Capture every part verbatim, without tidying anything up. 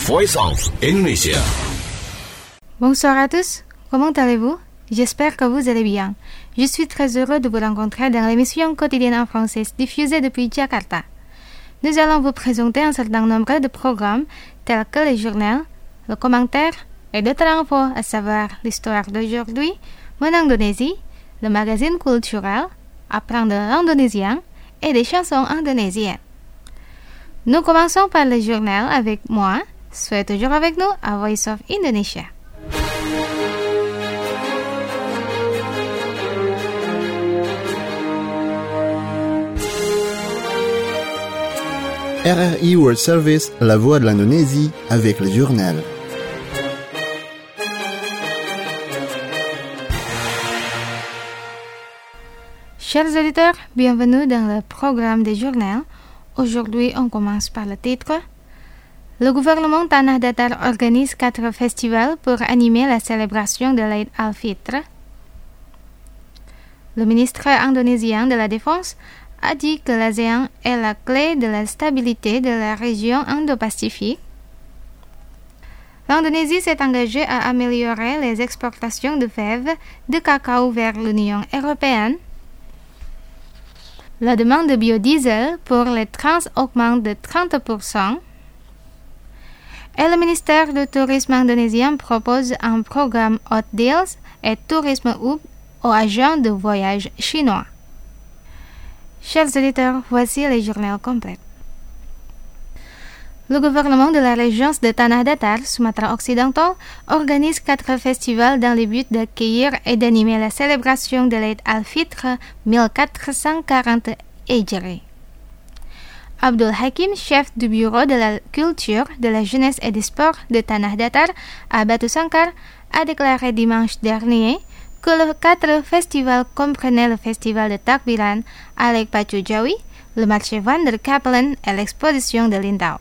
Voice of Indonesia. Bonsoir à tous, comment allez-vous? J'espère que vous allez bien. Je suis très heureux de vous rencontrer dans l'émission quotidienne en français diffusée depuis Jakarta. Nous allons vous présenter un certain nombre de programmes tels que le journal, le commentaire et d'autres infos, à savoir l'histoire d'aujourd'hui, Mon Indonésie, le magazine culturel, apprendre l'indonésien et des chansons indonésiennes. Nous commençons par le journal avec moi. Soyez toujours avec nous à Voice of Indonesia. R R I World Service, la voix de l'Indonésie, avec le journal. Chers auditeurs, bienvenue dans le programme des journaux. Aujourd'hui, on commence par le titre. Le gouvernement Tanah Datar organise quatre festivals pour animer la célébration de l'Eid al-Fitr. Le ministre indonésien de la Défense a dit que l'ASEAN est la clé de la stabilité de la région Indo-Pacifique. L'Indonésie s'est engagée à améliorer les exportations de fèves de cacao vers l'Union européenne. La demande de biodiesel pour les trains augmente de trente pour cent. Et le ministère du Tourisme indonésien propose un programme Hot Deals et Tourisme Hub aux agents de voyage chinois. Chers auditeurs, voici les journaux complets. Le gouvernement de la région de Tanah Datar, Sumatra Occidental, organise quatre festivals dans le but d'accueillir et d'animer la célébration de l'Eid al-Fitr mille quatre cent quarante Hijri. Abdul Hakim, chef du bureau de la culture, de la jeunesse et des sports de Tanah Datar à Batu Sangkar, a déclaré dimanche dernier que les quatre festivals comprenaient le festival de Takbiran à Lake Pacu Jawi, le marché Van der Kapellen et l'exposition de Lindau.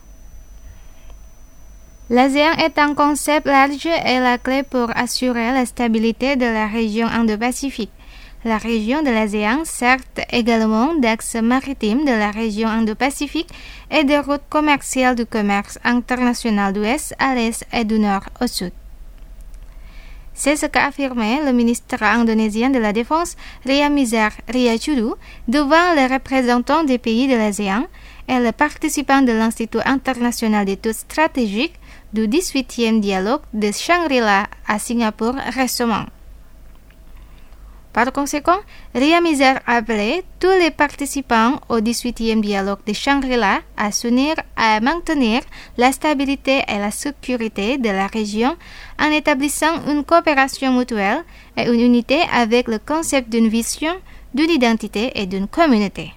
L'ASEAN est un concept large et la clé pour assurer la stabilité de la région Indo-Pacifique. La région de l'ASEAN sert également d'axe maritime de la région Indo-Pacifique et de route commerciale du commerce international d'ouest à l'est et du nord au sud. C'est ce qu'a affirmé le ministre indonésien de la Défense, Riamizar Riacudu, devant les représentants des pays de l'ASEAN et les participants de l'Institut international d'études stratégiques du dix-huitième dialogue de Shangri-La à Singapour récemment. Par conséquent, Riamizar a appelé tous les participants au dix-huitième dialogue de Shangri-La à s'unir à maintenir la stabilité et la sécurité de la région en établissant une coopération mutuelle et une unité avec le concept d'une vision, d'une identité et d'une communauté.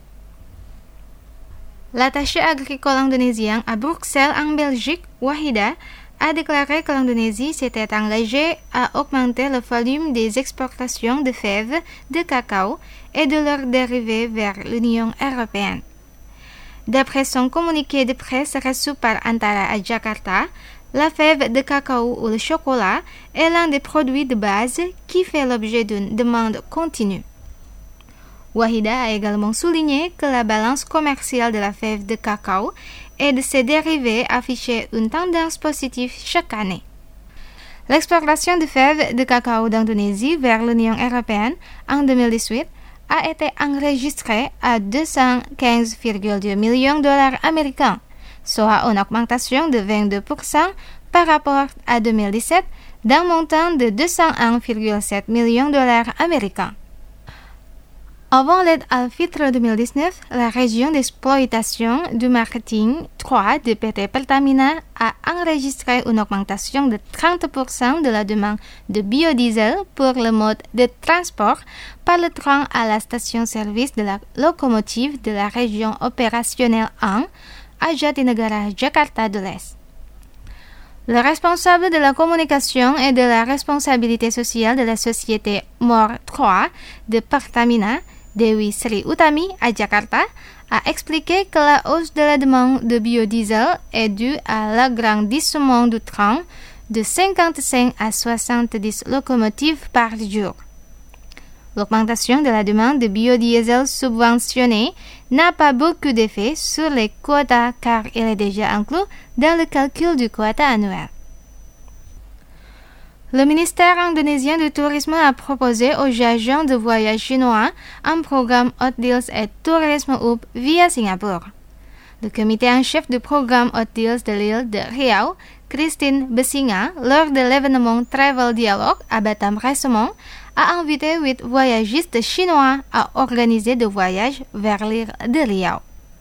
L'attaché agricole indonésien à Bruxelles en Belgique, Wahida, a déclaré que l'Indonésie s'était engagée à augmenter le volume des exportations de fèves de cacao et de leurs dérivés vers l'Union européenne. D'après son communiqué de presse reçu par Antara à Jakarta, la fève de cacao ou le chocolat est l'un des produits de base qui fait l'objet d'une demande continue. Wahida a également souligné que la balance commerciale de la fève de cacao et de ses dérivés affichait une tendance positive chaque année. L'exportation de fèves de cacao d'Indonésie vers l'Union européenne en deux mille dix-huit a été enregistrée à deux cent quinze virgule deux millions de dollars américains, soit une augmentation de vingt-deux pour cent par rapport à deux mille dix-sept d'un montant de deux cent un virgule sept millions de dollars américains. Avant l'Eid al-Fitr deux mille dix-neuf, la région d'exploitation du marketing trois de P T Pertamina a enregistré une augmentation de trente pour cent de la demande de biodiesel pour le mode de transport par le train à la station-service de la locomotive de la région opérationnelle un à Jatinegara, Jakarta de l'Est. Le responsable de la communication et de la responsabilité sociale de la société M O R trois de Pertamina, Dewi Sri Utami à Jakarta, a expliqué que la hausse de la demande de biodiesel est due à l'agrandissement du train de cinquante-cinq à soixante-dix locomotives par jour. L'augmentation de la demande de biodiesel subventionné n'a pas beaucoup d'effet sur les quotas car il est déjà inclus dans le calcul du quota annuel. Le ministère indonésien du Tourisme a proposé aux agents de voyage chinois un programme Hot Deals et Tourisme Up via Singapour. Le comité en chef du programme Hot Deals de l'île de Riau, Christine Besinga, lors de l'événement Travel Dialogue à Batam récemment, a invité huit voyagistes chinois à organiser des voyages vers l'île de Riau.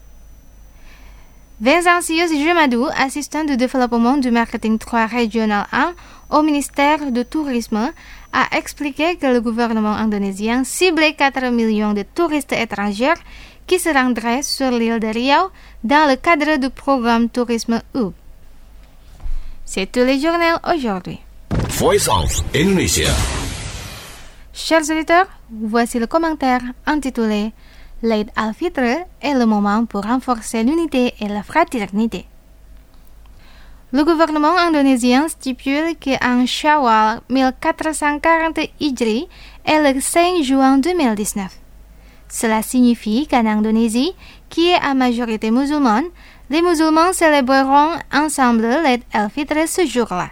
Vincent Sius Jemadou, assistant du développement du marketing trois régional un au ministère du Tourisme, a expliqué que le gouvernement indonésien ciblait quatre millions de touristes étrangers qui se rendraient sur l'île de Riau dans le cadre du programme Tourisme U. C'est tous les journaux aujourd'hui. Voice of Indonesia. Chers auditeurs, voici le commentaire intitulé « L'Eid al-Fitr est le moment pour renforcer l'unité et la fraternité ». Le gouvernement indonésien stipule qu'en Shawwal mille quatre cent quarante Hijri est le cinq juin deux mille dix-neuf. Cela signifie qu'en Indonésie, qui est à majorité musulmane, les musulmans célébreront ensemble l'Eid al-Fitr ce jour-là.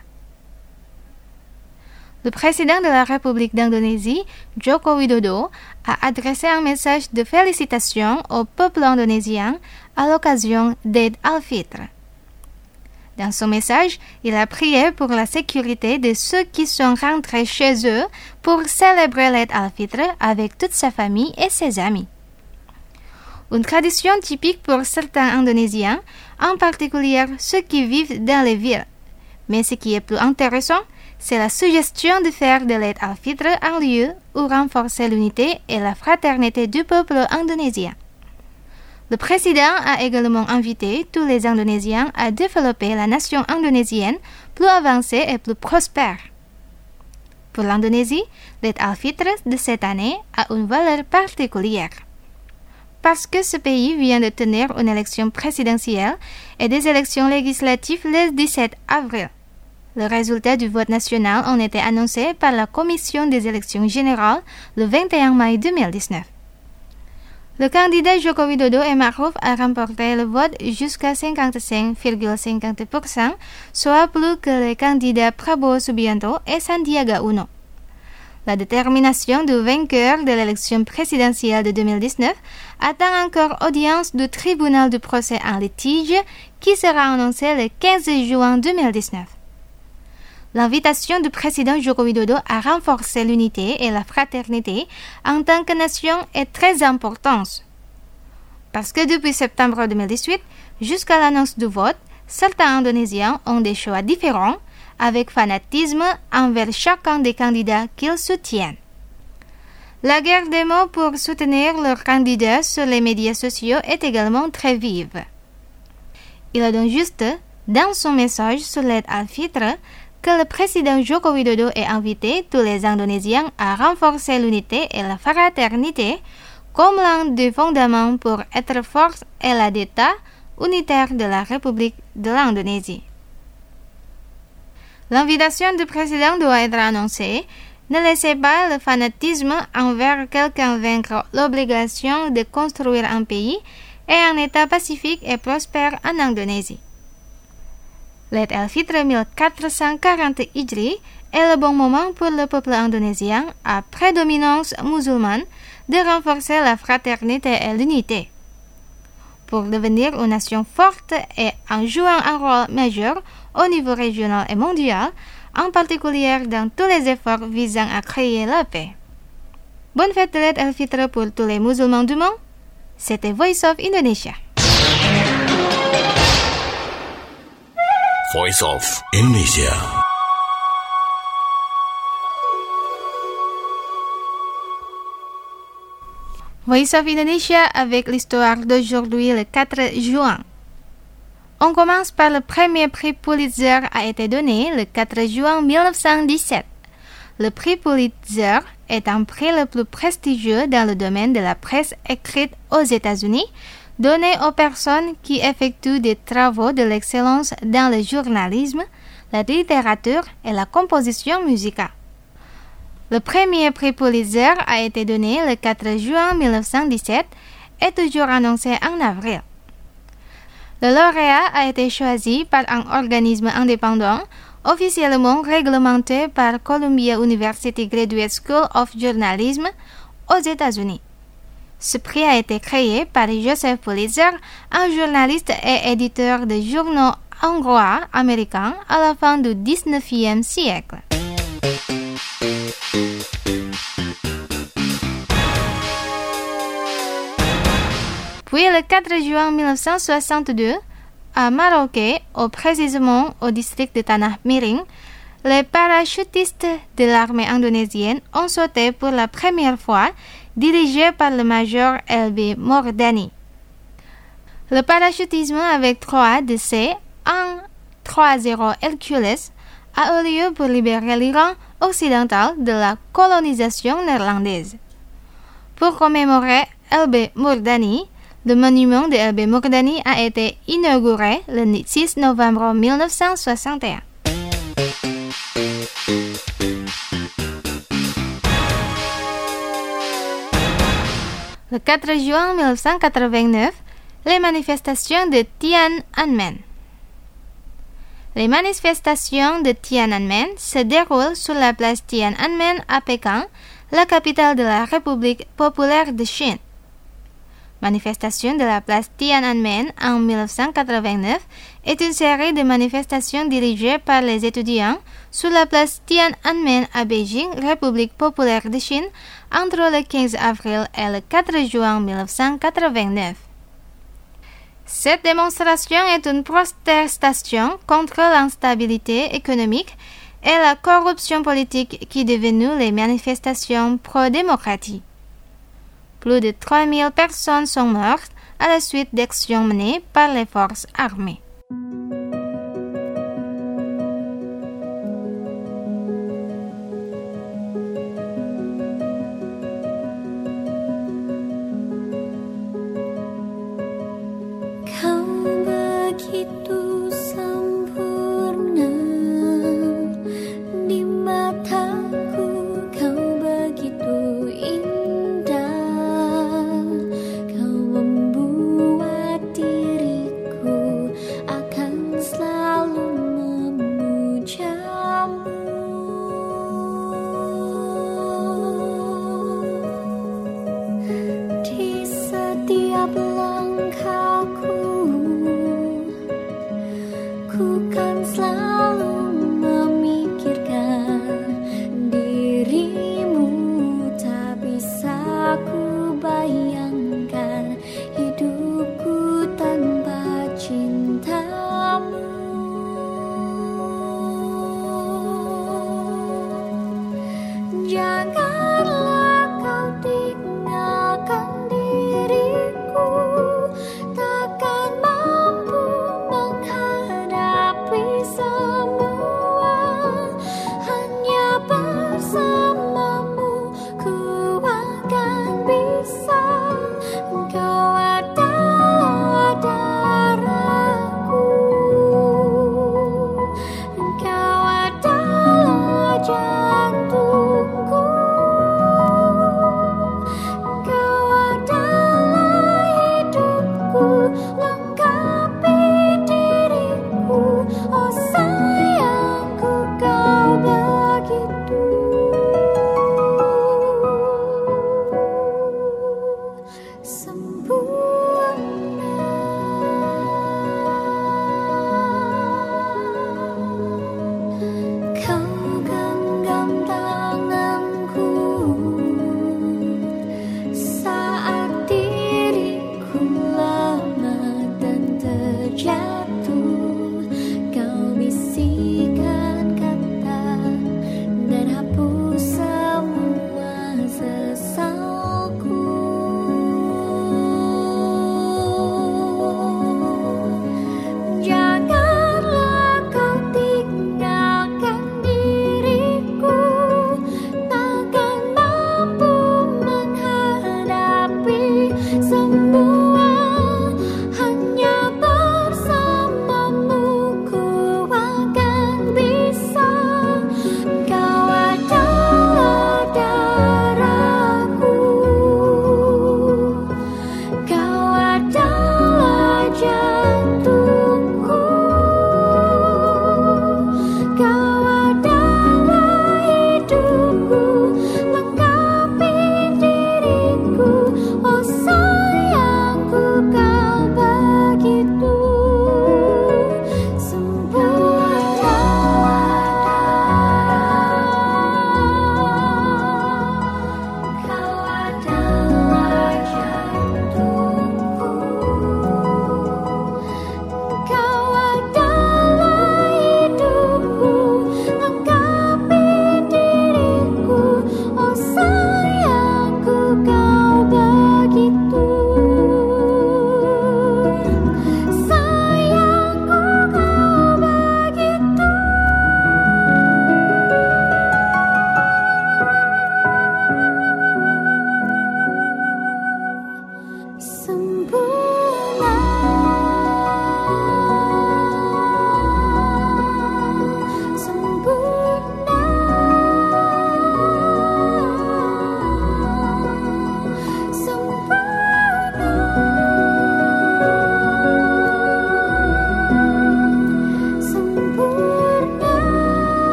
Le président de la République d'Indonésie, Joko Widodo, a adressé un message de félicitations au peuple indonésien à l'occasion d'Eid al-Fitr. Dans son message, il a prié pour la sécurité de ceux qui sont rentrés chez eux pour célébrer l'Eid al-Fitr avec toute sa famille et ses amis. Une tradition typique pour certains Indonésiens, en particulier ceux qui vivent dans les villes. Mais ce qui est plus intéressant, c'est la suggestion de faire de l'Eid al-Fitr un lieu où renforcer l'unité et la fraternité du peuple indonésien. Le président a également invité tous les Indonésiens à développer la nation indonésienne plus avancée et plus prospère. Pour l'Indonésie, l'Eid al-Fitr de cette année a une valeur particulière. Parce que ce pays vient de tenir une élection présidentielle et des élections législatives le dix-sept avril. Le résultat du vote national ont été annoncé par la Commission des élections générales le vingt et un mai deux mille dix-neuf. Le candidat Joko Widodo et Ma'ruf a remporté le vote jusqu'à cinquante-cinq virgule cinquante pour cent, soit plus que les candidats Prabowo Subianto et Sandiaga Uno. La détermination du vainqueur de l'élection présidentielle de deux mille dix-neuf attend encore audience du tribunal du procès en litige qui sera annoncé le quinze juin deux mille dix-neuf. L'invitation du président Joko Widodo à renforcer l'unité et la fraternité en tant que nation est très importante. Parce que depuis septembre deux mille dix-huit, jusqu'à l'annonce du vote, certains Indonésiens ont des choix différents, avec fanatisme envers chacun des candidats qu'ils soutiennent. La guerre des mots pour soutenir leurs candidats sur les médias sociaux est également très vive. Il a donc juste, dans son message sur l'Eid al-Fitr, que le président Joko Widodo ait invité tous les Indonésiens à renforcer l'unité et la fraternité comme l'un des fondements pour être force et la d'État unitaire de la République de l'Indonésie. L'invitation du président doit être annoncée. Ne laissez pas le fanatisme envers quelqu'un vaincre l'obligation de construire un pays et un État pacifique et prospère en Indonésie. L'Eid al-Fitr mille quatre cent quarante Hijri est le bon moment pour le peuple indonésien à prédominance musulmane de renforcer la fraternité et l'unité. Pour devenir une nation forte et en jouant un rôle majeur au niveau régional et mondial, en particulier dans tous les efforts visant à créer la paix. Bonne fête de l'Eid al-Fitr pour tous les musulmans du monde. C'était Voice of Indonesia. Voice of Indonesia. Voice of Indonesia avec l'histoire d'aujourd'hui le quatre juin. On commence par le premier prix Pulitzer a été donné le quatre juin mille neuf cent dix-sept. Le prix Pulitzer est un prix le plus prestigieux dans le domaine de la presse écrite aux États-Unis, donné aux personnes qui effectuent des travaux de l'excellence dans le journalisme, la littérature et la composition musicale. Le premier prix Pulitzer a été donné le quatre juin mille neuf cent dix-sept et toujours annoncé en avril. Le lauréat a été choisi par un organisme indépendant, officiellement réglementé par Columbia University Graduate School of Journalism aux États-Unis. Ce prix a été créé par Joseph Pulitzer, un journaliste et éditeur de journaux hongrois américains à la fin du dix-neuvième siècle. Puis le quatre juin mille neuf cent soixante-deux, à Marrakech, ou précisément au district de Tanah Miring, les parachutistes de l'armée indonésienne ont sauté pour la première fois, dirigés par le major L B Mordani. Le parachutisme avec trois de ces un trois zéro Hercules a eu lieu pour libérer l'Iran occidental de la colonisation néerlandaise. Pour commémorer L B Mordani, le monument de L B Mordani a été inauguré le six novembre mille neuf cent soixante et un. Le quatre juin mille neuf cent quatre-vingt-neuf, les manifestations de Tiananmen. Les manifestations de Tiananmen se déroulent sur la place Tiananmen à Pékin, la capitale de la République populaire de Chine. Manifestation de la place Tiananmen en mille neuf cent quatre-vingt-neuf est une série de manifestations dirigées par les étudiants sur la place Tiananmen à Beijing, République populaire de Chine, entre le quinze avril et le quatre juin mille neuf cent quatre-vingt-neuf. Cette démonstration est une protestation contre l'instabilité économique et la corruption politique qui est devenue les manifestations pro-démocratie. Plus de trois mille personnes sont mortes à la suite d'actions menées par les forces armées.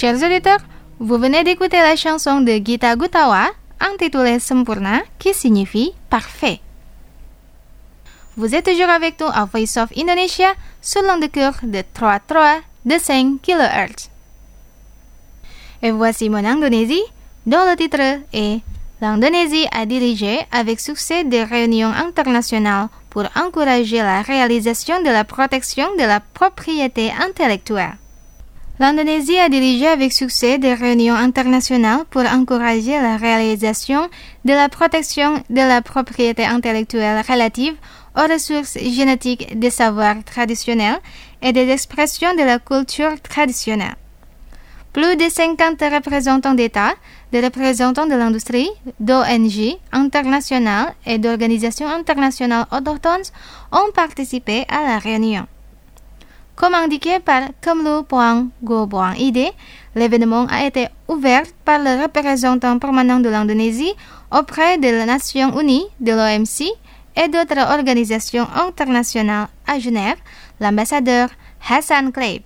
Chers auditeurs, vous venez d'écouter la chanson de Gita Gutawa intitulée Sempurna qui signifie parfait. Vous êtes toujours avec nous à Voice of Indonesia sur l'onde de cours de trois virgule trois de cinq kilohertz. Et voici mon Indonésie, dont le titre est L'Indonésie a dirigé avec succès des réunions internationales pour encourager la réalisation de la protection de la propriété intellectuelle. L'Indonésie a dirigé avec succès des réunions internationales pour encourager la réalisation de la protection de la propriété intellectuelle relative aux ressources génétiques des savoirs traditionnels et des expressions de la culture traditionnelle. Plus de cinquante représentants d'États, de représentants de l'industrie, d'O N G internationales et d'organisations internationales autochtones ont participé à la réunion. Comme indiqué par Kemlu Poang Go Poang I D, l'événement a été ouvert par le représentant permanent de l'Indonésie auprès de la Nations Unies, de l'O M C et d'autres organisations internationales à Genève, l'ambassadeur Hassan Kleib.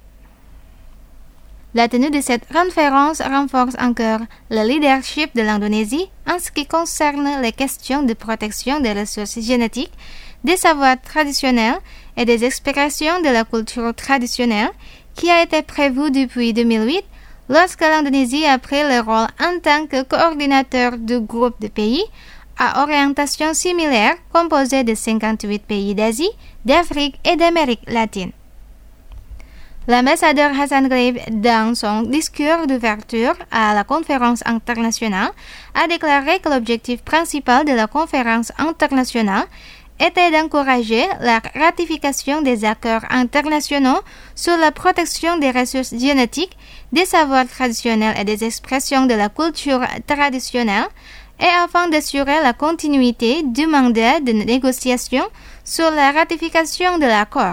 La tenue de cette conférence renforce encore le leadership de l'Indonésie en ce qui concerne les questions de protection des ressources génétiques, des savoirs traditionnels et des expressions de la culture traditionnelle qui a été prévu depuis deux mille huit lorsque l'Indonésie a pris le rôle en tant que coordinateur du groupe de pays à orientation similaire composé de cinquante-huit pays d'Asie, d'Afrique et d'Amérique latine. L'ambassadeur Hassan Kleib, dans son discours d'ouverture à la conférence internationale, a déclaré que l'objectif principal de la conférence internationale était d'encourager la ratification des accords internationaux sur la protection des ressources génétiques, des savoirs traditionnels et des expressions de la culture traditionnelle, et afin d'assurer la continuité du mandat de négociation sur la ratification de l'accord.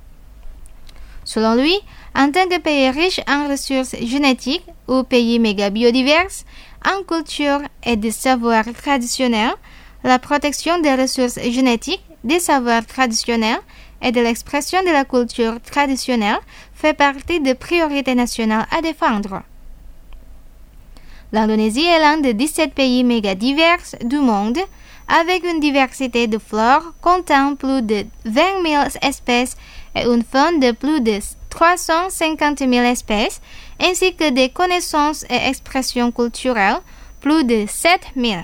Selon lui, en tant que pays riche en ressources génétiques ou pays méga biodivers, en culture et de savoirs traditionnels, la protection des ressources génétiques, des savoirs traditionnels et de l'expression de la culture traditionnelle fait partie des priorités nationales à défendre. L'Indonésie est l'un des dix-sept pays méga divers du monde, avec une diversité de flore comptant plus de vingt mille espèces et une faune de plus de trois cent cinquante mille espèces, ainsi que des connaissances et expressions culturelles, plus de sept mille.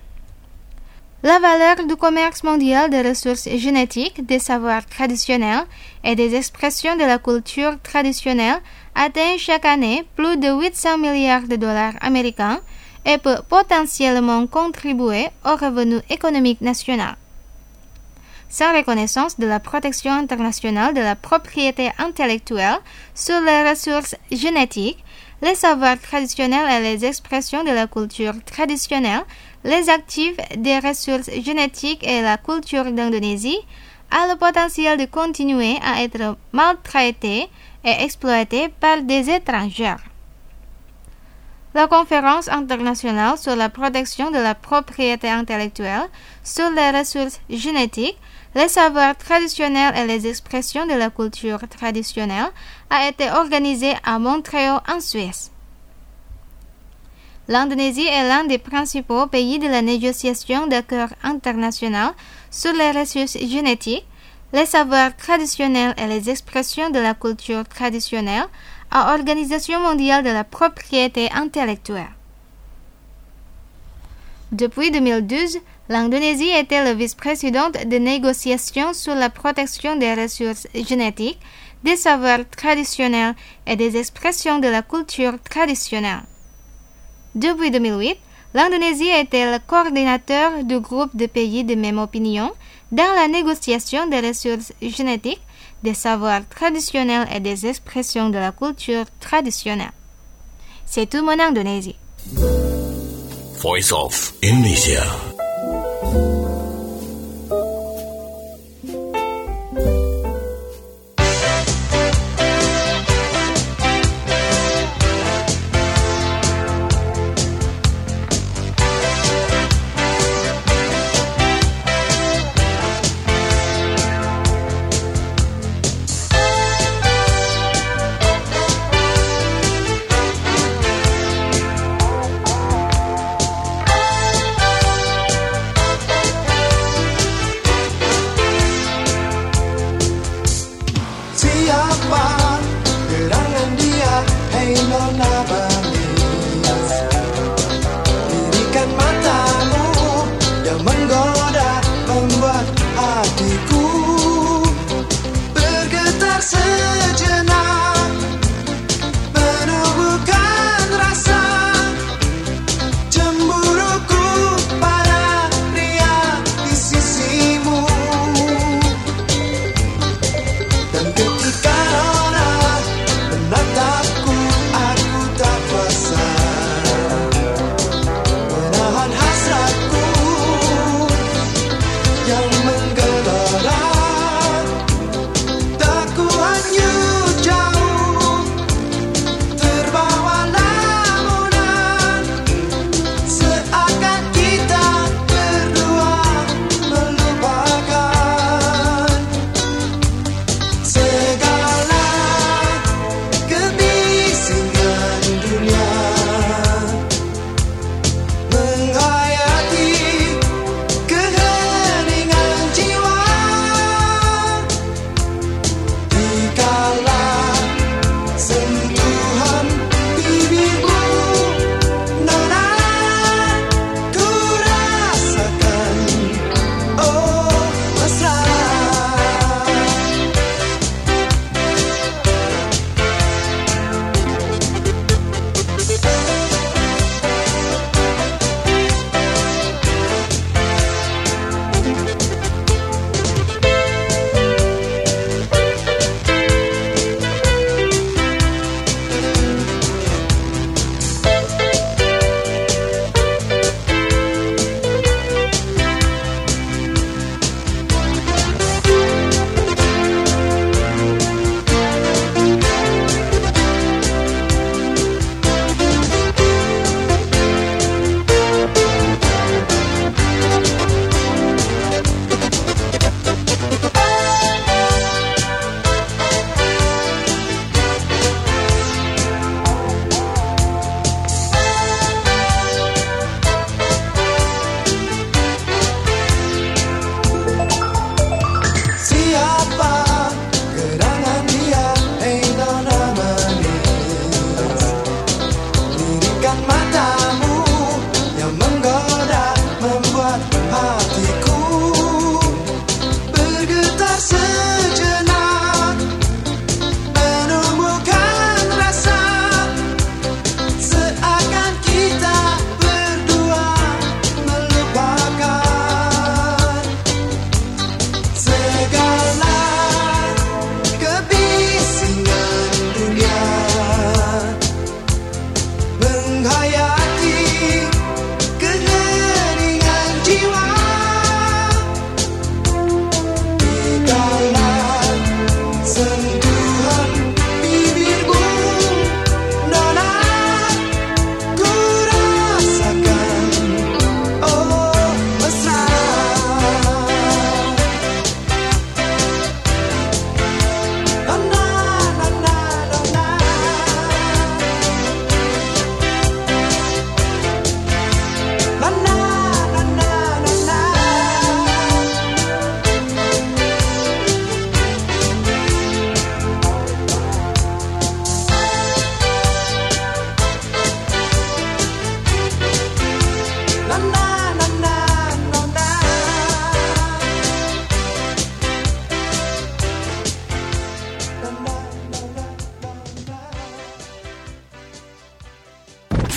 La valeur du commerce mondial des ressources génétiques, des savoirs traditionnels et des expressions de la culture traditionnelle atteint chaque année plus de huit cents milliards de dollars américains et peut potentiellement contribuer au revenu économique national. Sans reconnaissance de la protection internationale de la propriété intellectuelle sur les ressources génétiques, les savoirs traditionnels et les expressions de la culture traditionnelle, les actifs des ressources génétiques et la culture d'Indonésie a le potentiel de continuer à être maltraités et exploités par des étrangers. La conférence internationale sur la protection de la propriété intellectuelle sur les ressources génétiques, les savoirs traditionnels et les expressions de la culture traditionnelle a été organisée à Montréal en Suisse. L'Indonésie est l'un des principaux pays de la négociation d'accords internationaux sur les ressources génétiques, les savoirs traditionnels et les expressions de la culture traditionnelle à l'Organisation mondiale de la propriété intellectuelle. Depuis deux mille douze, l'Indonésie était le vice-président de négociations sur la protection des ressources génétiques, des savoirs traditionnels et des expressions de la culture traditionnelle. Depuis deux mille huit, l'Indonésie était le coordinateur du groupe de pays de même opinion dans la négociation des ressources génétiques, des savoirs traditionnels et des expressions de la culture traditionnelle. C'est tout mon Indonésie. Voice of Indonesia.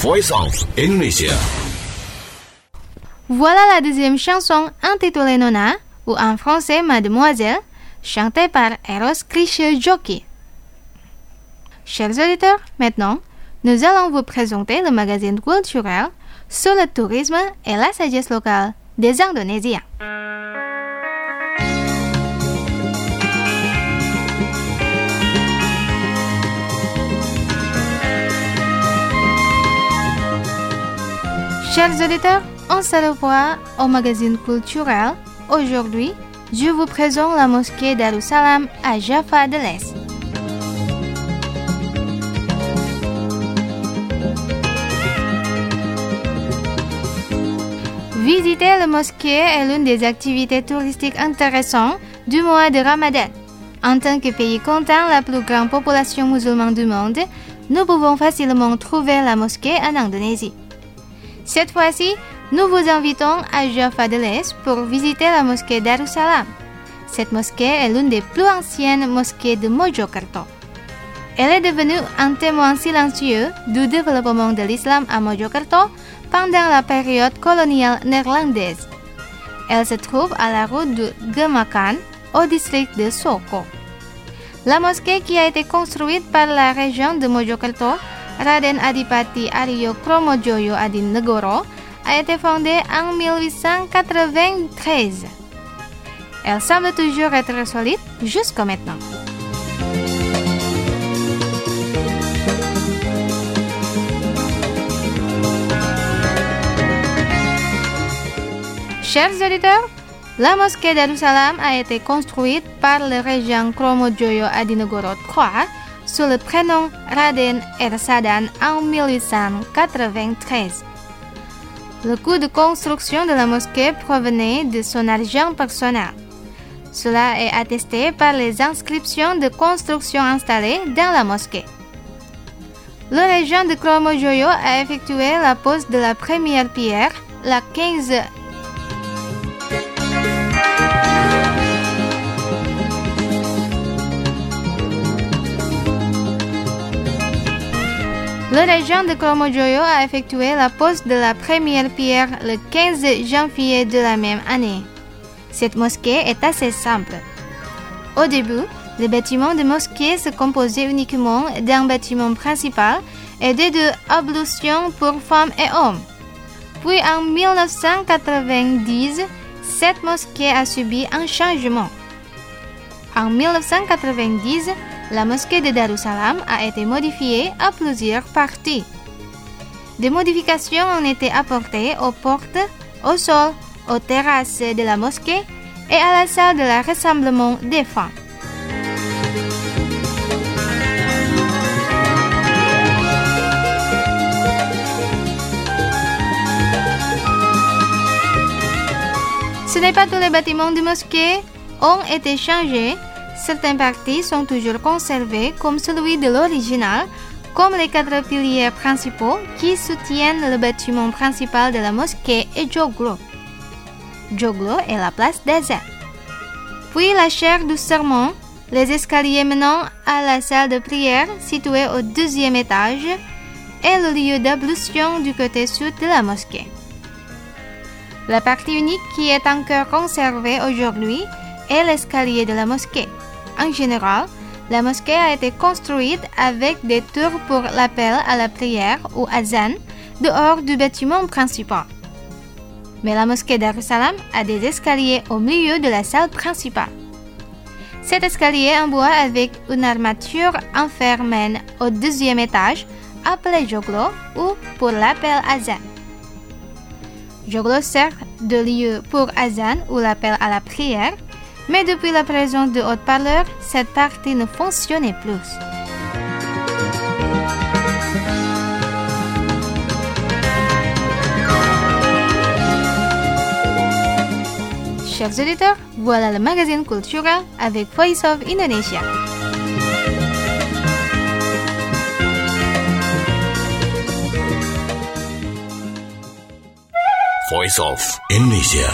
Voice of Indonesia. Voilà la deuxième chanson intitulée Nona, ou en français Mademoiselle, chantée par Eros Krishe-Joki. Chers auditeurs, maintenant, nous allons vous présenter le magazine culturel sur le tourisme et la sagesse locale des Indonésiens. Chers auditeurs, on se revoit au magazine culturel. Aujourd'hui, je vous présente la mosquée Darussalam à Jaffa de l'Est. Visiter la mosquée est l'une des activités touristiques intéressantes du mois de Ramadan. En tant que pays comptant la plus grande population musulmane du monde, nous pouvons facilement trouver la mosquée en Indonésie. Cette fois-ci, nous vous invitons à Jaffa de l'Est pour visiter la mosquée Darussalam. Cette mosquée est l'une des plus anciennes mosquées de Mojokerto. Elle est devenue un témoin silencieux du développement de l'islam à Mojokerto pendant la période coloniale néerlandaise. Elle se trouve à la route de Gemakan, au district de Soko. La mosquée qui a été construite par la région de Mojokerto, Raden Adipati Aryo Kromojoyo Adinegoro, a été fondée en mille huit cent quatre-vingt-treize. Elle semble toujours être solide jusqu'à maintenant. Chers auditeurs, la mosquée Darussalam a été construite par le régent Kromojoyo Adinegoro trois sous le prénom Raden Ersadan en mille huit cent quatre-vingt-treize. Le coût de construction de la mosquée provenait de son argent personnel. Cela est attesté par les inscriptions de construction installées dans la mosquée. Le régent de Kromojoyo a effectué la pose de la première pierre le quinze Le régent de Kromojoyo a effectué la pose de la première pierre le quinze janvier de la même année. Cette mosquée est assez simple. Au début, le bâtiment de mosquée se composait uniquement d'un bâtiment principal et de deux ablutions pour femmes et hommes. Puis en mille neuf cent quatre-vingt-dix, cette mosquée a subi un changement. En mille neuf cent quatre-vingt-dix, la mosquée de Darussalam a été modifiée à plusieurs parties. Des modifications ont été apportées aux portes, au sol, aux terrasses de la mosquée et à la salle de la rassemblement des femmes. Ce n'est pas tous les bâtiments de mosquée ont été changés. Certaines parties sont toujours conservées comme celui de l'original, comme les quatre piliers principaux qui soutiennent le bâtiment principal de la mosquée et Joglo. Joglo est la place d'Azan. Puis la chaire du sermon, les escaliers menant à la salle de prière située au deuxième étage et le lieu d'ablution du côté sud de la mosquée. La partie unique qui est encore conservée aujourd'hui est l'escalier de la mosquée. En général, la mosquée a été construite avec des tours pour l'appel à la prière ou azan dehors du bâtiment principal. Mais la mosquée Darussalam a des escaliers au milieu de la salle principale. Cet escalier en bois avec une armature en fer mène au deuxième étage, appelé Joglo ou pour l'appel azan. Joglo sert de lieu pour azan ou l'appel à la prière, mais depuis la présence de haut-parleurs, cette partie ne fonctionnait plus. Chers auditeurs, voilà le magazine culturel avec Voice of Indonesia. Voice of Indonesia.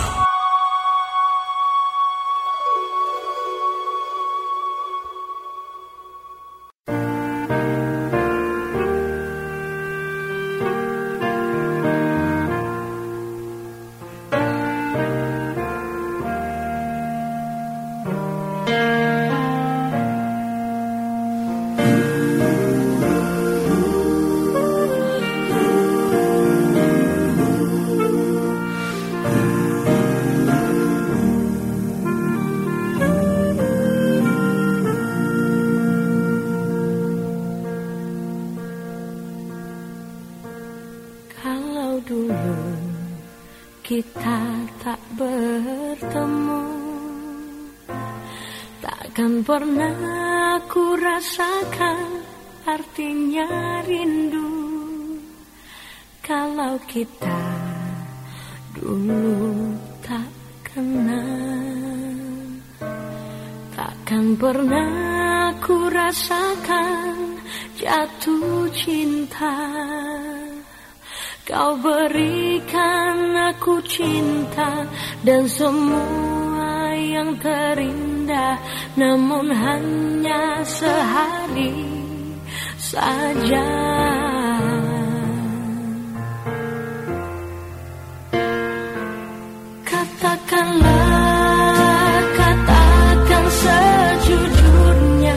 kita tak bertemu, takkan pernah ku rasakan artinya rindu. Kalau kita dulu tak kenal, takkan pernah ku rasakan jatuh cinta. Kau berikan aku cinta dan semua yang terindah, namun hanya sehari saja. Katakanlah, katakan sejujurnya,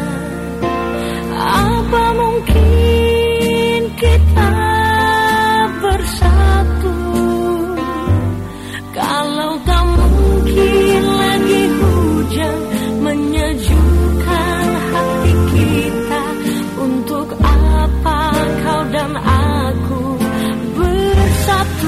apa mungkin kita bersatu kalau tak mungkin lagi hujan menyejukkan hati kita? Untuk apa kau dan aku bersatu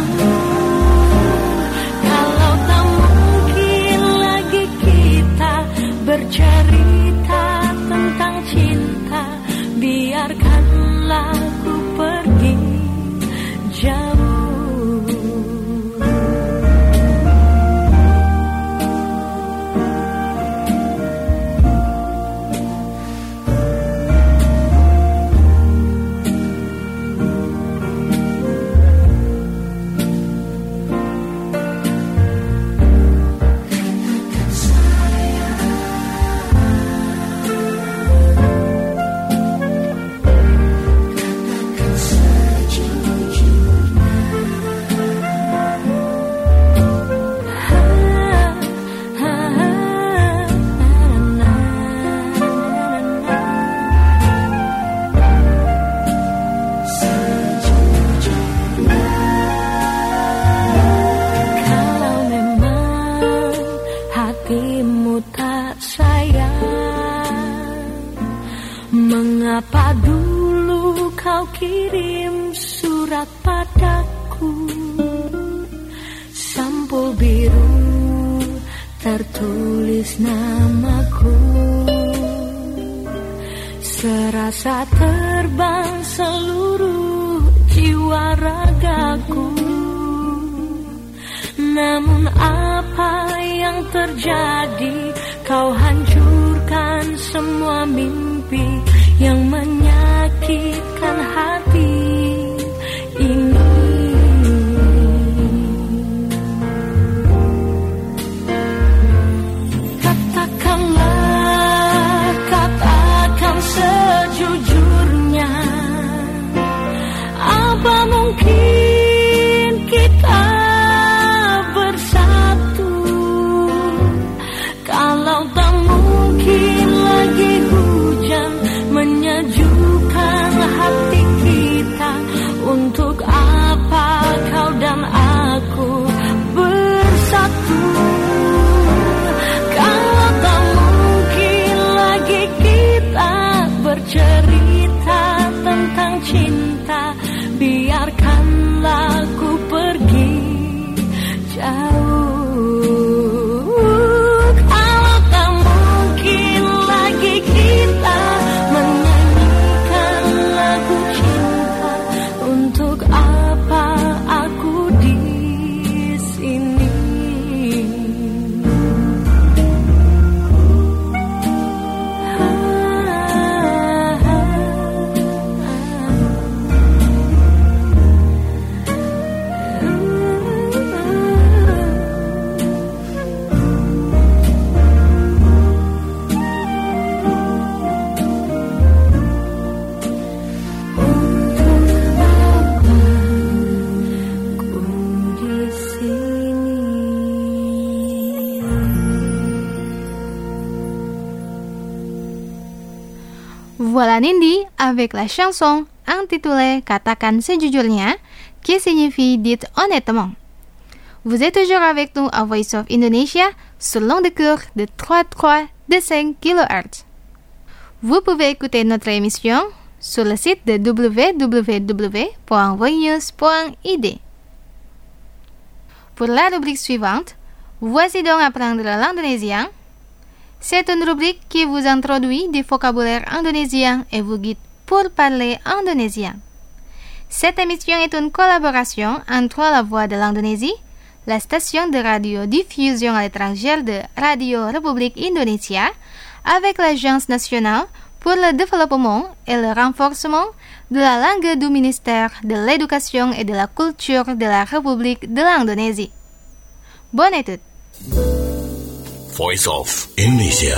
kalau tak mungkin lagi kita bercerita tentang cinta? Biarkanlah ku pergi jauh. Mengapa dulu kau kirim surat padaku, sampul biru tertulis namaku, serasa terbang seluruh jiwa ragaku. Namun apa yang terjadi? Kau hancurkan semua mimpi yang menyakitkan hati ini. Katakanlah, katakan sejujurnya, apa mungkin kita bersatu kalau tak mungkin lagi hujan menyejukkan hati kita? Untuk apa kau dan aku bersatu kalau tak mungkin lagi kita bercerita tentang cinta? Biarkanlah ku pergi jauh. Voilà Nindi avec la chanson intitulée Katakan sejujurnya, qui signifie dites honnêtement. Vous êtes toujours avec nous à Voice of Indonesia sur l'onde de courte de trois virgule trois de cinq kilohertz. Vous pouvez écouter notre émission sur le site de w w w point voinews point i d. Pour la rubrique suivante, voici donc apprendre l'indonésien. C'est une rubrique qui vous introduit du vocabulaire indonésien et vous guide pour parler indonésien. Cette émission est une collaboration entre La Voix de l'Indonésie, la station de radiodiffusion à l'étranger de Radio République Indonésia, avec l'Agence nationale pour le développement et le renforcement de la langue du ministère de l'Éducation et de la Culture de la République de l'Indonésie. Bonne écoute. Voice of Indonesia.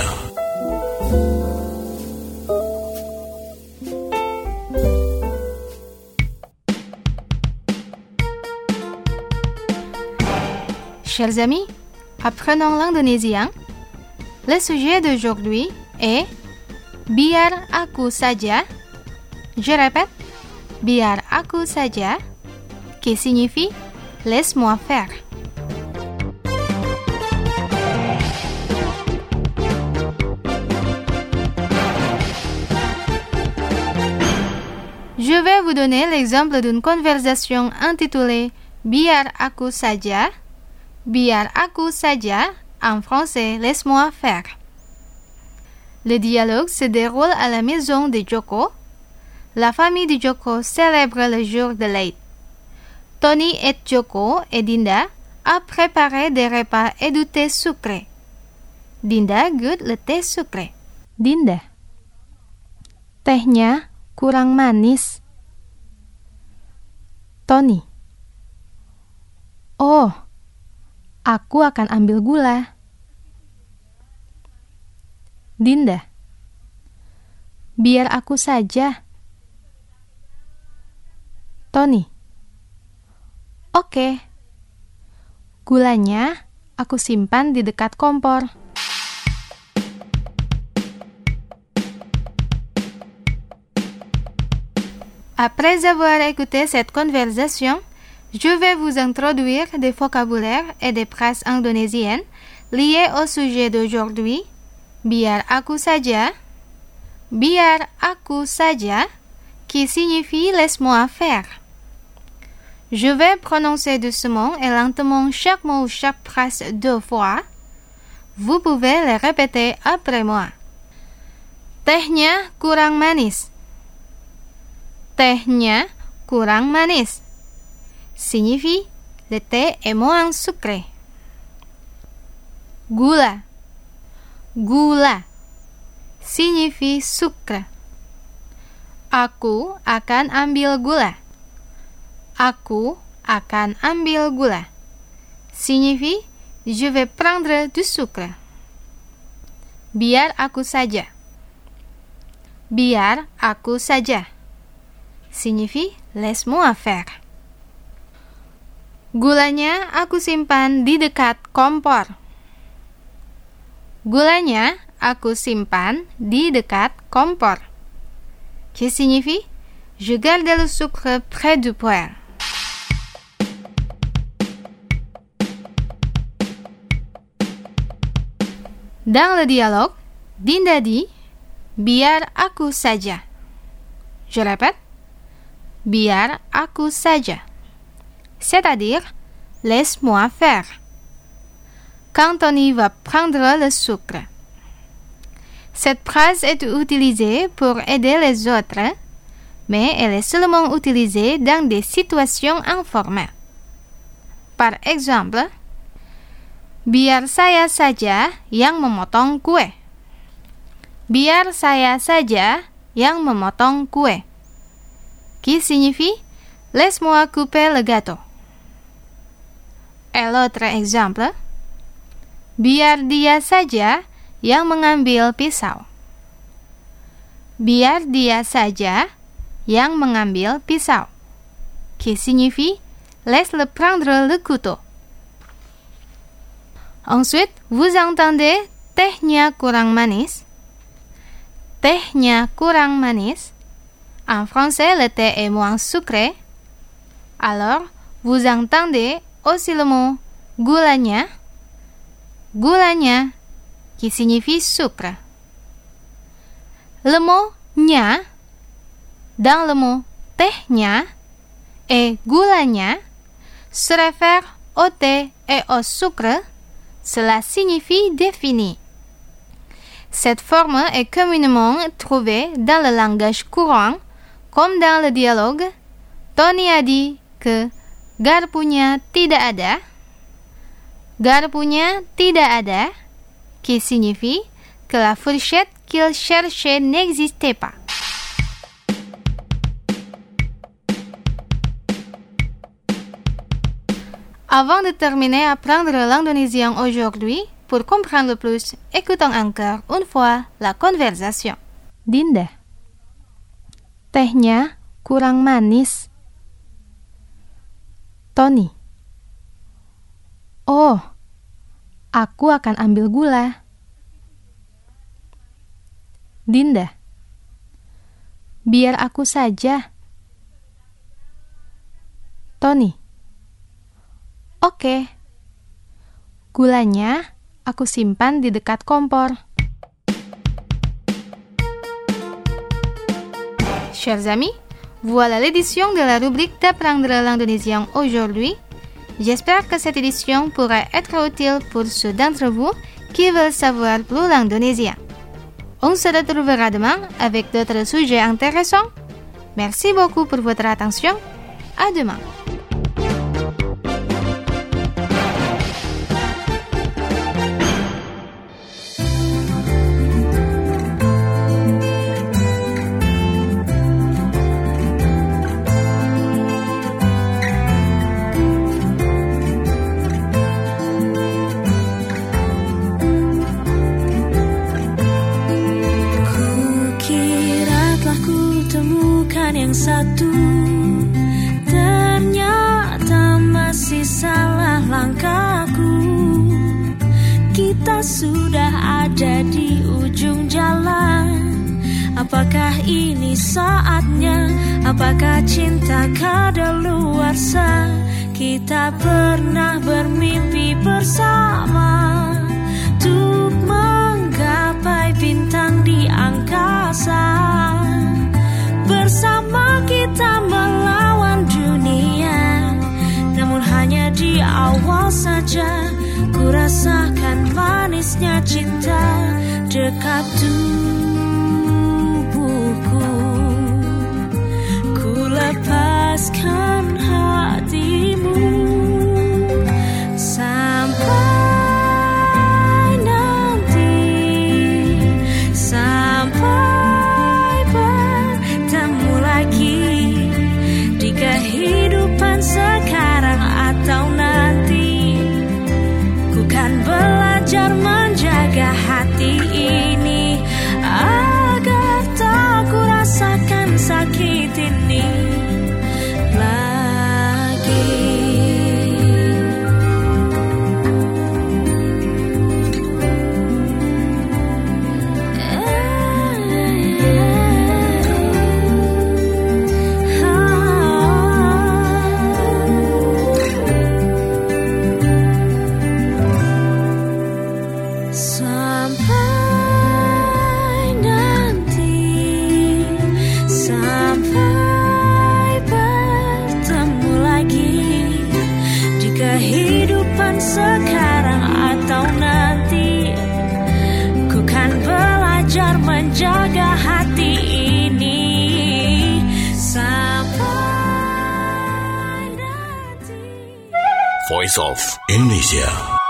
Chers amis, apprenons l'indonésien. Le sujet d'aujourd'hui est Biar aku saja. Je répète, Biar aku saja, qui signifie laisse-moi faire. Je vais vous donner l'exemple d'une conversation intitulée Biar aku saja. Biar aku saja, en français, laisse-moi faire. Le dialogue se déroule à la maison de Joko. La famille de Joko célèbre le jour de l'Aïd. Tony et Joko et Dinda ont préparé des repas et du thé sucré. Dinda goûte le thé sucré. Dinda, tehnya kurang manis. Tony, oh, aku akan ambil gula. Dinda, biar aku saja. Tony, oke. Gulanya aku simpan di dekat kompor. Après avoir écouté cette conversation, je vais vous introduire des vocabulaires et des phrases indonésiennes liées au sujet d'aujourd'hui. Biar aku saja, biar aku saja, qui signifie laisse-moi faire. Je vais prononcer doucement et lentement chaque mot ou chaque phrase deux fois. Vous pouvez les répéter après moi. Tehnya kurang manis. Tehnya kurang manis signifie le thé est moins sucré. Gula. Gula signifie sucre. Aku akan ambil gula. Aku akan ambil gula signifie je vais prendre du sucre. Biar aku saja. Biar aku saja signifie laisse-moi faire. Gulanya aku simpan di dekat kompor. Gulanya aku simpan di dekat kompor, qui signifie je garde le sucre près du poêle. Dans le dialogue, Dinda dit biar aku saja. Je répète, biar aku saja, c'est-à-dire laisse-moi faire. Quand Tony va prendre le sucre. Cette phrase est utilisée pour aider les autres, mais elle est seulement utilisée dans des situations informelles. Par exemple, biar saya saja yang memotong kue. Biar saya saja yang memotong kue, qui signifie laisse-moi couper le gâteau. Et l'autre exemple, biar dia saja yang mengambil pisau. Biar dia saja yang mengambil pisau, qui signifie laisse-le prendre le couteau. Ensuite, vous entendez tehnya kurang manis. Tehnya kurang manis. En français, le thé est moins sucré. Alors, vous entendez aussi le mot gulanya. Gulanya, qui signifie sucre. Le mot nya, dans le mot tehnya et gulanya, se réfère au thé et au sucre, cela signifie défini. Cette forme est communément trouvée dans le langage courant, comme dans le dialogue. Tony a dit que garpunya tidak ada, garpunya tidak ada, qui signifie que la fourchette qu'il cherchait n'existait pas. Avant de terminer apprendre l'indonésien aujourd'hui, pour comprendre plus, écoutons encore une fois la conversation. Dinda, tehnya kurang manis. Tony, oh, aku akan ambil gula. Dinda, biar aku saja. Tony, oke. Gulanya aku simpan di dekat kompor. Chers amis, voilà l'édition de la rubrique d'apprendre l'indonésien aujourd'hui. J'espère que cette édition pourra être utile pour ceux d'entre vous qui veulent savoir plus l'indonésien. On se retrouvera demain avec d'autres sujets intéressants. Merci beaucoup pour votre attention. À demain. Yang satu ternyata masih salah langkahku. Kita sudah ada di ujung jalan. Apakah ini saatnya? Apakah cinta kadaluarsa? Kita pernah bermimpi bersama untuk menggapai bintang di angkasa. Bersama kita melawan dunia. Namun hanya di awal saja ku rasakan manisnya cinta dekat tubuhku. Ku lepaskan hatimu sampai kehidupan sekarang atau nanti. Ku kan belajar menjaga hati ini agar tak ku rasakan sakit ini lagi. Kehidupan sekarang atau nanti, ku kan belajar menjaga hati ini sampai nanti. Voice of Indonesia.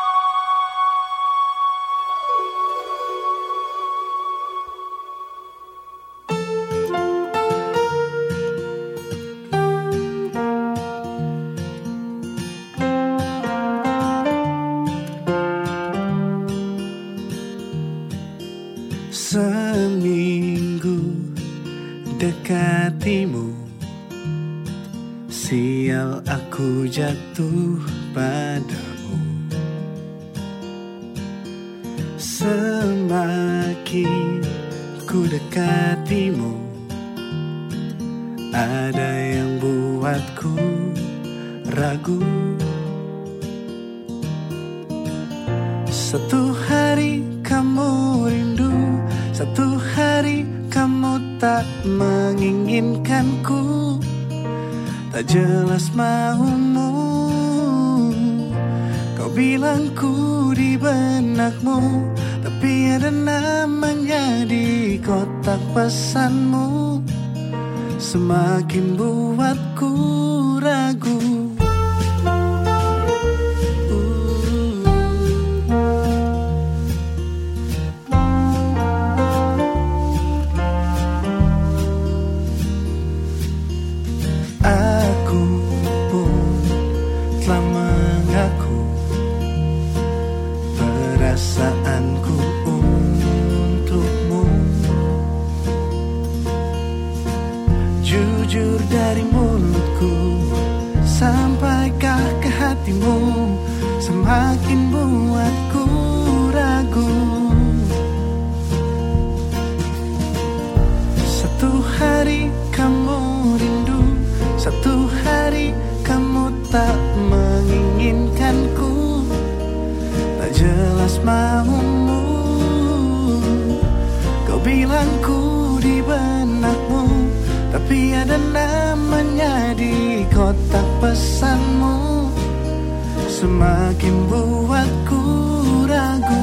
Seminggu dekatimu, sial aku jatuh padamu. Semakin ku dekatimu, ada yang buatku ragu. Satu hari kamu rindu, satu hari kamu tak menginginkanku. Tak jelas maumu, bilang ku di benakmu, tapi ada namanya di kotak pesanmu. Semakin buatku ragu. Aku pun telah mengaku perasaanku untukmu. Jujur dari mulutku, sampaikah ke hatimu, semakin buatku ragu. Satu hari kamu rindu, satu hari kamu tak menginginkanku, tak jelas maumu. Kau bilang ku di benakmu, tapi ada namanya di kotak pesanmu. Semakin buatku ragu.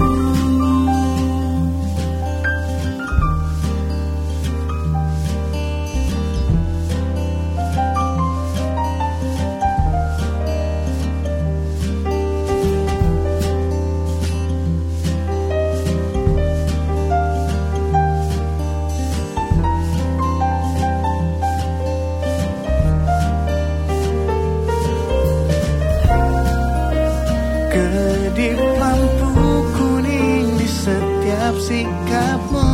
Kedip lampu kuning di setiap sikapmu,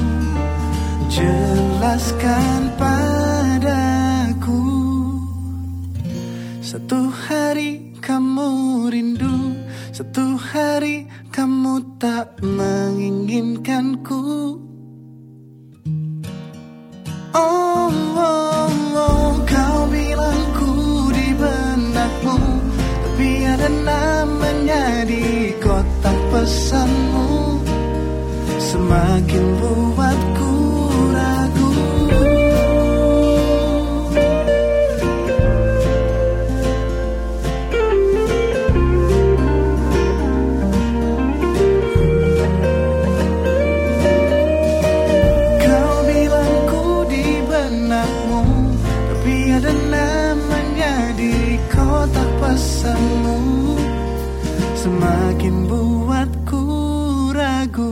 jelaskan padaku. Satu hari kamu rindu, satu hari kamu tak menginginkanku. Oh, oh, oh, kau bilang ku di benakmu, tapi ada namanya di kotak pesanmu. Semakin buatku ragu. Kau bilang ku di benakmu, tapi ada namanya di kotak pesanmu. Semakin buatku ragu.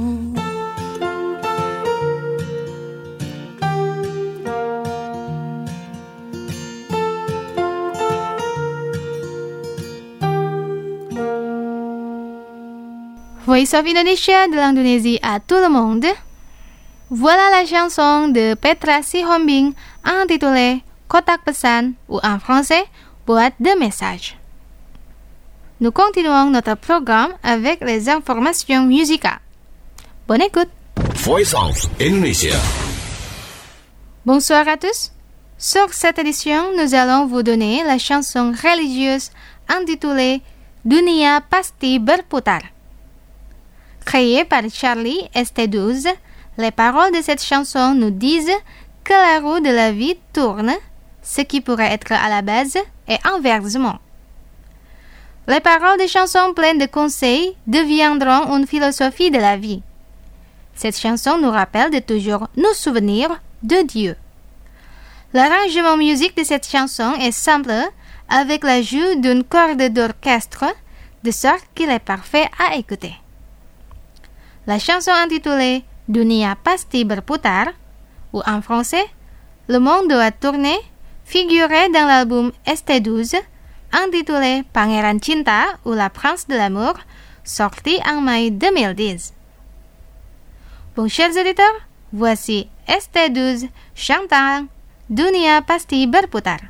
Voice of Indonesia de l'Indonésie à tout le monde. Voilà la chanson de Petra Sihombing intitulée Kotak Pesan ou en français Boîte de messages. Nous continuons notre programme avec les informations musicales. Bonne écoute. Voice of Indonesia. Bonsoir à tous. Sur cette édition, nous allons vous donner la chanson religieuse intitulée Dunia Pasti Berputar. Créée par Charlie S T douze, les paroles de cette chanson nous disent que la roue de la vie tourne, ce qui pourrait être à la base et inversement. Les paroles des chansons pleines de conseils deviendront une philosophie de la vie. Cette chanson nous rappelle de toujours nous souvenir de Dieu. L'arrangement musique de cette chanson est simple, avec l'ajout d'une corde d'orchestre, de sorte qu'il est parfait à écouter. La chanson intitulée Dunia Pasti Berputar, ou en français Le monde doit tourner, figurait dans l'album S T douze, intitulé Pangeran Cinta ou La Prince de l'amour, sorti en mai deux mille dix. Bon, chers auditeurs, voici S T douze chantant Dunia Pasti Berputar.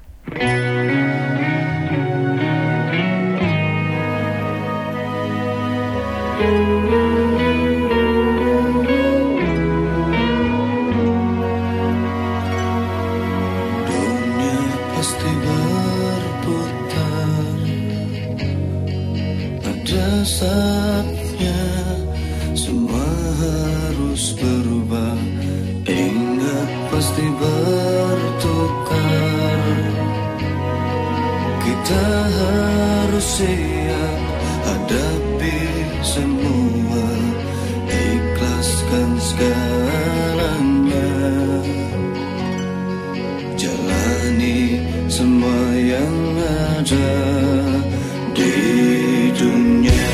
Saatnya semua harus berubah, ingat pasti bertukar. Kita harus siap segalanya. Jalani semua yang ada di dunia.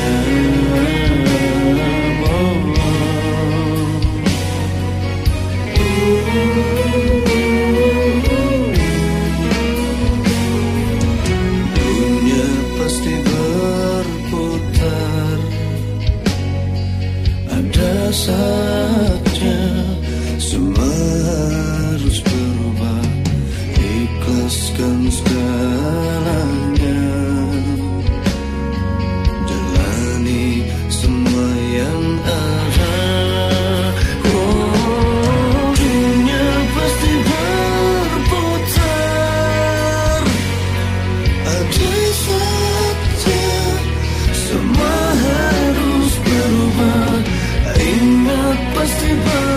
Dunia pasti berputar, ada saatnya semua harus berubah. Ikhlaskan segalanya, jalani semua yang ada. Oh, dunia pasti berputar, ada saatnya semua harus berubah. Ingat pasti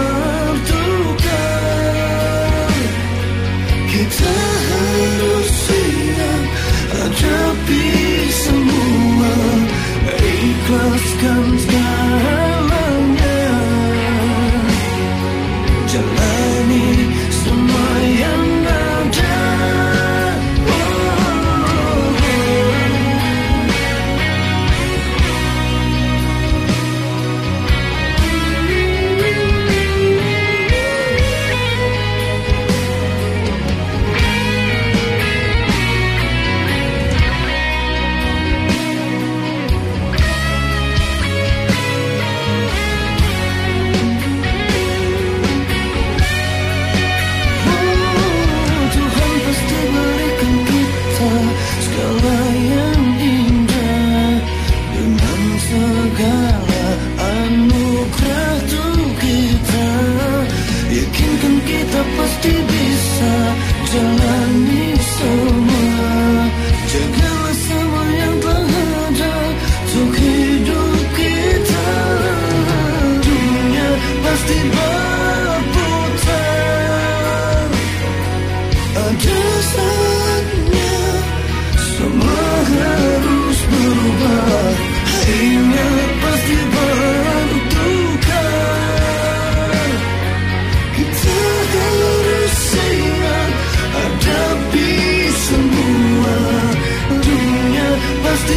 bertukar, kita harus siap hadapi semua. Ikhlaskan segalanya, jalani semua yang ada. Segala yang indah dengan segala anugerah untuk kita. Yakinkan kita pasti bisa jalani semua. Jagalah semua yang telah ada untuk hidup kita. Dunia pasti berputar, ada saatnya semua harus berubah. Ingat pasti bertukar, kita harus siap hadapi semua. Dunia pasti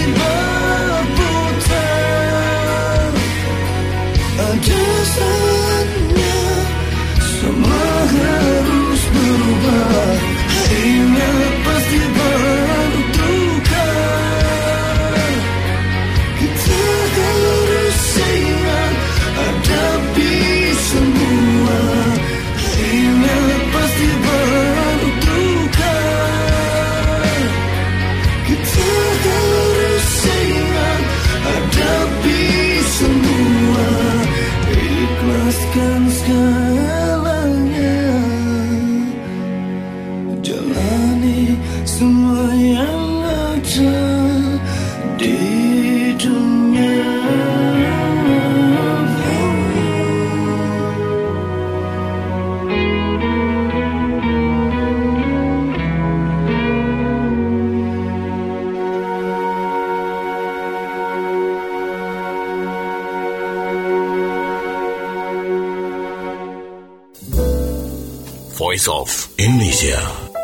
berputar, ada saatnya semua harus berubah. Ingat pasti bertukar, kita harus siap hadapi semua. Ingat pasti bertukar, kita harus siap hadapi semua. Ikhlaskan segalanya, jalani semua yang ada di dunia. Voice of Indonesia.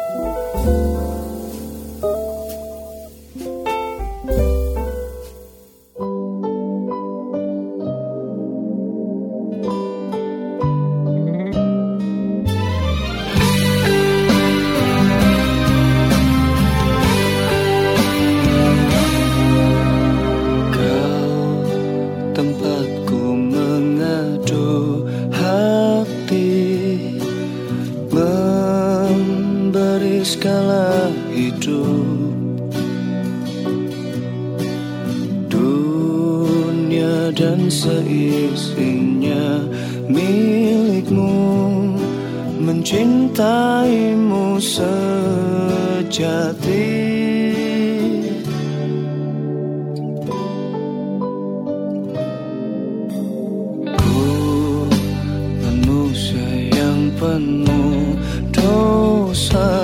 Dan seisinya milikmu, mencintaimu sejati. Ku manusia yang penuh dosa,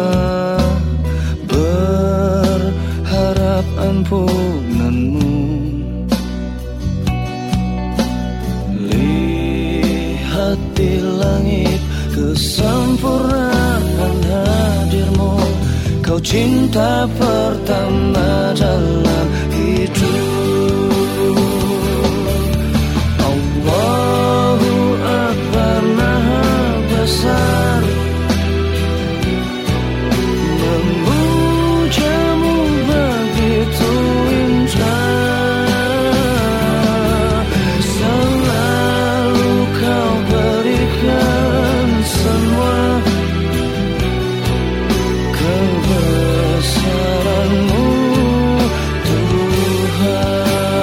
berharap ampunanmu. Lihat kesempurnaan hadirmu. Kau cinta pertama dalam hidup. Allahu Akbar, Maha Besar. Memujamu begitu indah. Selalu kau berikan semua kebesaranmu, Tuhan.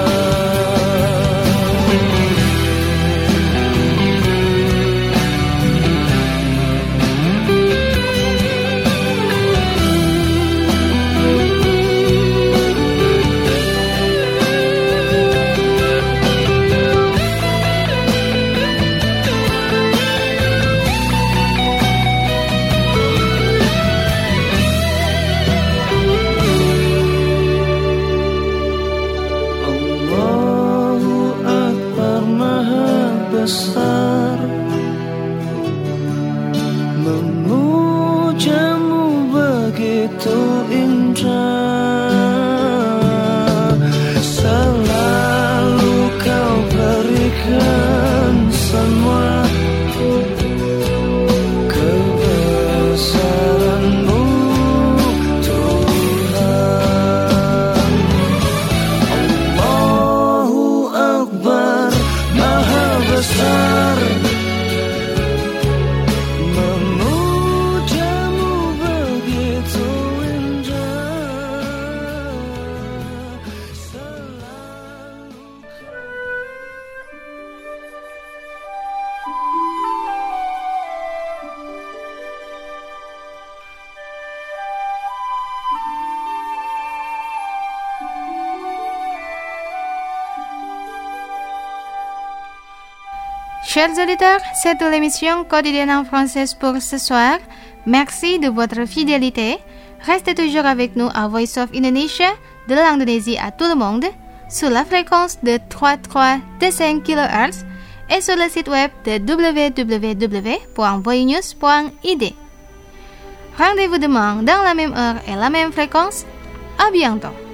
Besar, memujamu begitu indah. Selalu kau berikan semua kebesaranmu, Tuhan. Allahu Akbar, Maha Besar. Memujamu begitu indah. Selalu. Chers auditeurs, c'est toute l'émission quotidienne en français pour ce soir. Merci de votre fidélité. Restez toujours avec nous à Voice of Indonesia, de l'Indonésie à tout le monde, sur la fréquence de trois virgule trois de cinq kilohertz et sur le site web de w w w point voinews point i d. Rendez-vous demain dans la même heure et la même fréquence. À bientôt.